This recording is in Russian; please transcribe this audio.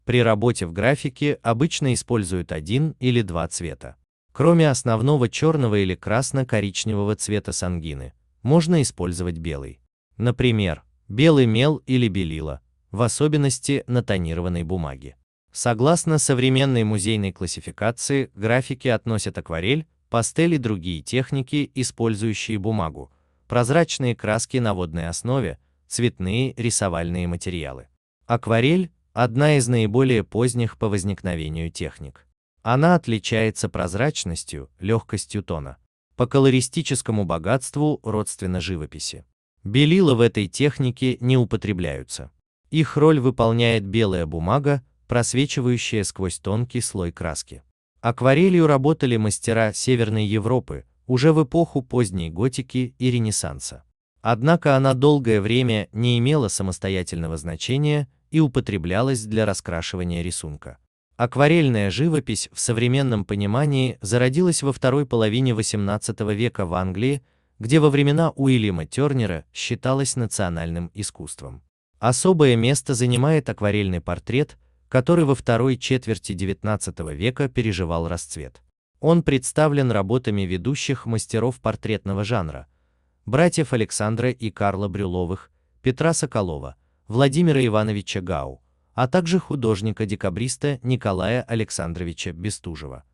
При работе в графике обычно используют один или два цвета. Кроме основного черного или красно-коричневого цвета сангины, можно использовать белый. Например, белый мел или белила, в особенности на тонированной бумаге. Согласно современной музейной классификации, к графике относят акварель, пастель и другие техники, использующие бумагу, прозрачные краски на водной основе, цветные рисовальные материалы. Акварель – одна из наиболее поздних по возникновению техник. Она отличается прозрачностью, легкостью тона. По колористическому богатству родственна живописи. Белила в этой технике не употребляются. Их роль выполняет белая бумага, просвечивающая сквозь тонкий слой краски. Акварелью работали мастера Северной Европы уже в эпоху поздней готики и Ренессанса. Однако она долгое время не имела самостоятельного значения и употреблялась для раскрашивания рисунка. Акварельная живопись в современном понимании зародилась во второй половине XVIII века в Англии, где во времена Уильяма Тернера считалась национальным искусством. Особое место занимает акварельный портрет, который во второй четверти XIX века переживал расцвет. Он представлен работами ведущих мастеров портретного жанра: братьев Александра и Карла Брюловых, Петра Соколова, Владимира Ивановича Гау, а также художника-декабриста Николая Александровича Бестужева.